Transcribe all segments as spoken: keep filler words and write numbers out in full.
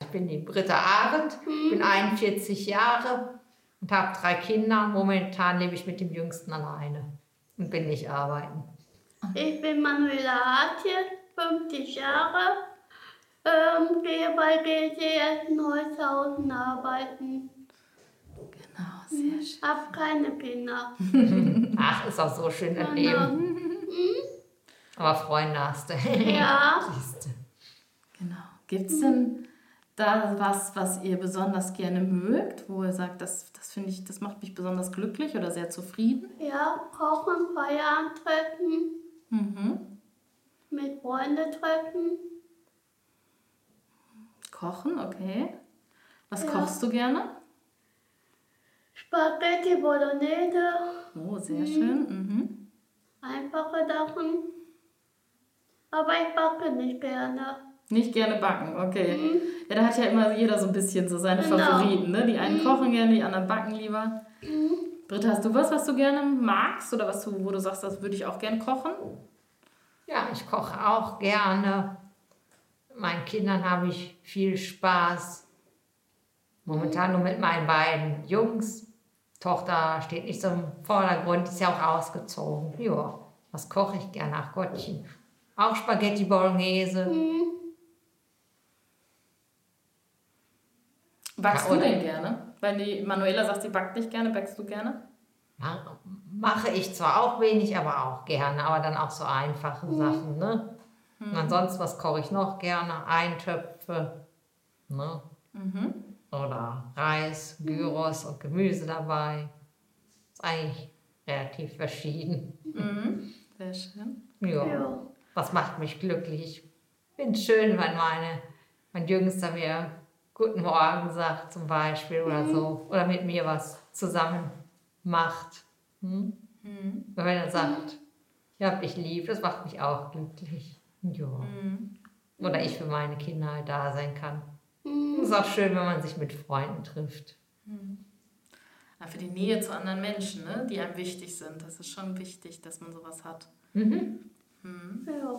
Ich bin die Britta Arendt, mhm. bin einundvierzig Jahre und habe drei Kinder. Momentan lebe ich mit dem Jüngsten alleine und bin nicht arbeiten. Ich bin Manuela Hartje, fünfzig Jahre, ähm, gehe bei G T S in Holzhausen arbeiten. Genau, sehr schön. Hab keine Kinder. Ach, ist auch so schön das Leben. Mhm. Aber Freunde hast du. Ja. Genau. Gibt es denn da was, was ihr besonders gerne mögt, wo ihr sagt, das, das finde ich, das macht mich besonders glücklich oder sehr zufrieden? Ja, kochen, Feiern treffen, mhm. mit Freunden treffen. Kochen, okay. Was ja. kochst du gerne? Spaghetti Bolognese. Oh, sehr mhm. schön. Mhm. Einfache Sachen. Aber ich backe nicht gerne. Nicht gerne backen, okay. Mhm. Ja, da hat ja immer jeder so ein bisschen so seine genau. Favoriten, ne? Die einen mhm. kochen gerne, die anderen backen lieber. Mhm. Britta, hast du was, was du gerne magst oder was du, wo du sagst, das würde ich auch gerne kochen? Ja, ich koche auch gerne. Mit meinen Kindern habe ich viel Spaß. Momentan nur mit meinen beiden Jungs. Tochter steht nicht so im Vordergrund, ist ja auch ausgezogen. Ja, was koche ich gerne? Ach Gottchen. Auch Spaghetti Bolognese. Mhm. Backst ja, du denn gerne? Weil die Manuela sagt, sie backt nicht gerne, backst du gerne? Mache ich zwar auch wenig, aber auch gerne. Aber dann auch so einfache mhm. Sachen, ne? Mhm. Und ansonsten, was koche ich noch gerne? Eintöpfe, ne? Mhm. Oder Reis, Gyros und Gemüse dabei. Ist eigentlich relativ verschieden. Mhm. Sehr schön. Ja. ja. Was macht mich glücklich? Ich finde es schön, wenn meine, mein Jüngster mir Guten Morgen sagt zum Beispiel oder mhm. so. Oder mit mir was zusammen macht. Hm? Mhm. Wenn er sagt, ich hab dich lieb, das macht mich auch glücklich. Ja. Mhm. Oder ich für meine Kinder halt da sein kann. Mhm. Ist auch schön, wenn man sich mit Freunden trifft. Mhm. Ja, für die Nähe zu anderen Menschen, ne, die einem wichtig sind. Das ist schon wichtig, dass man sowas hat. Mhm. Mhm. Ja.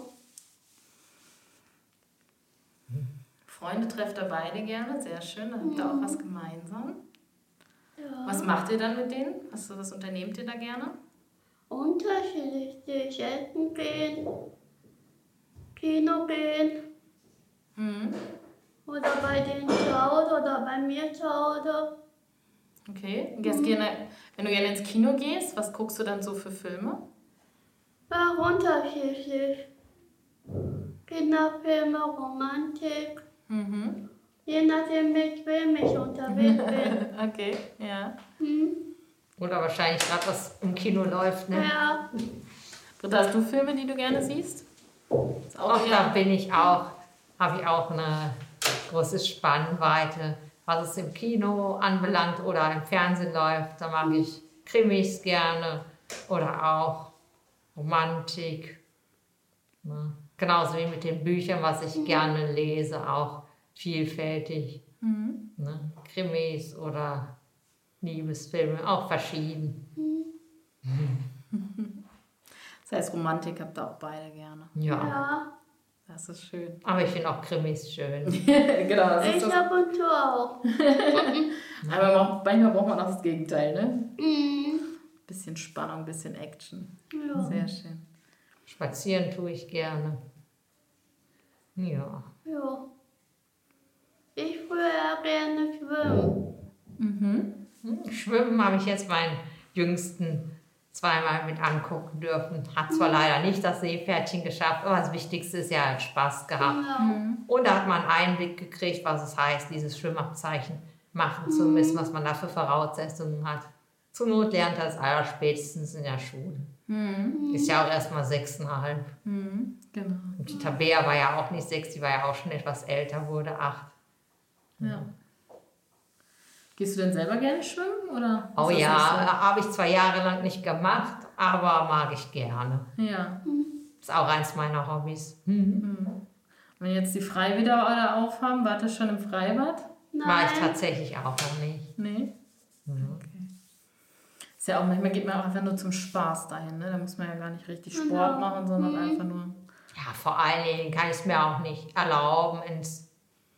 Freunde trefft ihr beide gerne, sehr schön, da habt ihr auch was gemeinsam. Ja. Was macht ihr dann mit denen? Was, was unternehmt ihr da gerne? Unterschiedlich, essen gehen, Kino gehen. Mhm. Oder bei denen zu Hause oder bei mir zu Hause. Okay, und gehst mhm. gerne, wenn du gerne ins Kino gehst, was guckst du dann so für Filme? Ja, unterschiedlich. Kinderfilme, Romantik. Mhm. Je nachdem, mit wem ich unterwegs bin. Okay, ja. Hm? Oder wahrscheinlich gerade was im Kino läuft, ne? Ja. Britta, hast du Filme, die du gerne siehst? Ist auch Ach, da bin ich auch, habe ich auch eine große Spannweite, was es im Kino anbelangt oder im Fernsehen läuft. Da mag ich Krimis gerne oder auch Romantik. Ne? Genauso wie mit den Büchern, was ich gerne lese, auch vielfältig. Mhm. Ne? Krimis oder Liebesfilme, auch verschieden. Mhm. Das heißt, Romantik habt ihr auch beide gerne. Ja. ja. Das ist schön. Aber ich finde auch Krimis schön. Genau, das ich ist das. ab und zu auch. Aber manchmal braucht man auch das Gegenteil, ne? Mhm. Bisschen Spannung, bisschen Action. Ja. Sehr schön. Spazieren tue ich gerne. Ja. Ja. Ich würde ja gerne schwimmen. Mhm. Schwimmen habe ich jetzt meinen Jüngsten zweimal mit angucken dürfen. Hat zwar leider nicht das Seepferdchen geschafft, aber das Wichtigste ist, er hat Spaß gehabt. Ja. Und da hat man einen Einblick gekriegt, was es heißt, dieses Schwimmabzeichen machen zu müssen, was man da für Voraussetzungen hat. Zur Not lernt er es allerspätestens in der Schule. Mhm. Ist ja auch erst mal sechseinhalb. Mhm. Genau. Und die Tabea war ja auch nicht sechs, die war ja auch schon etwas älter, wurde acht. Ja. Gehst du denn selber gerne schwimmen? Oder Oh ja, so? Habe ich zwei Jahre lang nicht gemacht, aber mag ich gerne. Ja. Ist auch eins meiner Hobbys. Mhm. Mhm. Wenn jetzt die Freibäder aufhaben, wart ihr schon im Freibad? Nein. War ich tatsächlich auch noch nicht. Nee? Mhm. Okay. Ist ja auch, manchmal geht man auch einfach nur zum Spaß dahin, ne? Da muss man ja gar nicht richtig Sport genau. machen, sondern mhm. einfach nur... Ja, vor allen Dingen kann ich es mir auch nicht erlauben, ins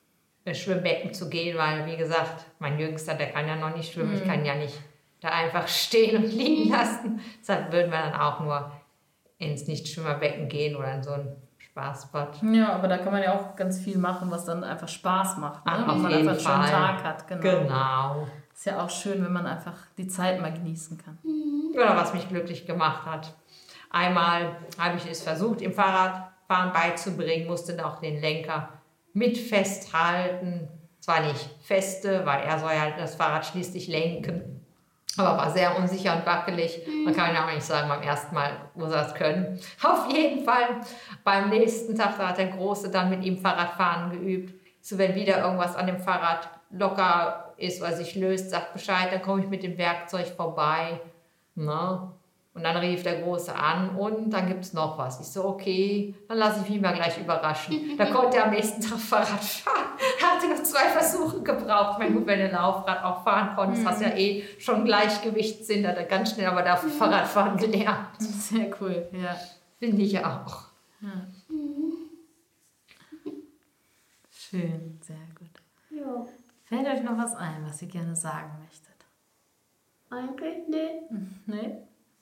Schwimmbecken zu gehen, weil, wie gesagt, mein Jüngster, der kann ja noch nicht schwimmen. Ich kann ja nicht da einfach stehen und liegen lassen. Deshalb würden wir dann auch nur ins Nichtschwimmerbecken gehen oder in so ein Spaßbad. Ja, aber da kann man ja auch ganz viel machen, was dann einfach Spaß macht. Ne? Ach, Wenn auf man jeden einfach einen schönen Fall. Tag hat. Genau. Genau. Ist ja auch schön, wenn man einfach die Zeit mal genießen kann. Oder was mich glücklich gemacht hat. Einmal habe ich es versucht, im Fahrradfahren beizubringen, musste noch den Lenker mit festhalten. Zwar nicht feste, weil er soll ja das Fahrrad schließlich lenken, aber war sehr unsicher und wackelig. Man kann ja auch nicht sagen, beim ersten Mal muss er es können. Auf jeden Fall, beim nächsten Tag, da hat der Große dann mit ihm Fahrradfahren geübt. So, wenn wieder irgendwas an dem Fahrrad locker ist, was sich löst, sagt Bescheid, dann komme ich mit dem Werkzeug vorbei. Ne? Und dann rief der Große an und dann gibt es noch was. Ich so, okay, dann lasse ich mich mal gleich überraschen. Da konnte er am nächsten Tag Fahrrad fahren. Er hatte noch zwei Versuche gebraucht. Wenn du, wenn du Laufrad auch fahren konntest, was ja eh schon Gleichgewichtssinn, hat er ganz schnell aber dafür Fahrradfahren gelernt. Sehr cool, ja. Finde ich auch. ja. Schön, sehr gut. Ja, Fällt euch noch was ein, was ihr gerne sagen möchtet? eigentlich nicht. Nee?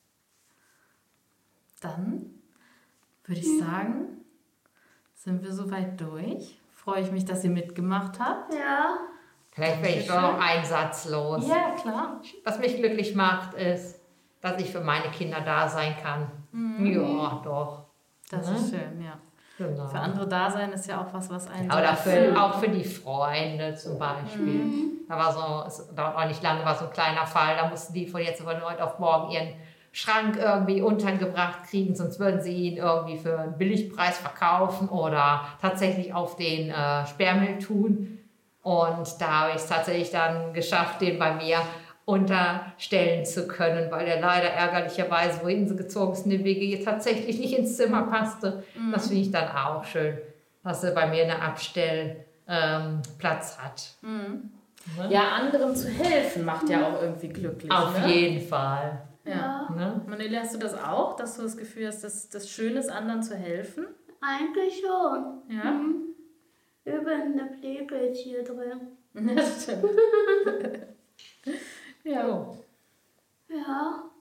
Dann würde ich sagen, sind wir soweit durch. Freue ich mich, dass ihr mitgemacht habt. Ja, Vielleicht werde ich nur noch einen Satz los. Ja, klar. Was mich glücklich macht, ist, dass ich für meine Kinder da sein kann. Ja, doch. Das Mhm. ist schön, ja. Genau. Für andere da sein ist ja auch was, was einen Oder so für, auch für die Freunde zum Beispiel. Da war so, es dauert auch nicht lange, war so ein kleiner Fall, da mussten die von jetzt von heute auf morgen ihren Schrank irgendwie untergebracht kriegen, sonst würden sie ihn irgendwie für einen Billigpreis verkaufen oder tatsächlich auf den äh, Sperrmüll tun. Und da habe ich es tatsächlich dann geschafft, den bei mir unterstellen zu können, weil er leider ärgerlicherweise, wohin sie gezogen ist, in die W G tatsächlich nicht ins Zimmer passte. Mhm. Das finde ich dann auch schön, dass sie bei mir einen Abstellplatz ähm, hat. Mhm. Ne? Ja, anderen zu helfen macht ja auch irgendwie glücklich. Auf ne? jeden Fall. Ja. Ne? Manele, hast du das auch, dass du das Gefühl hast, dass das schön ist, anderen zu helfen? eigentlich schon. Ja. Mhm. Übrigens, eine Pflege ist hier drin. Das stimmt. ja. So. Ja,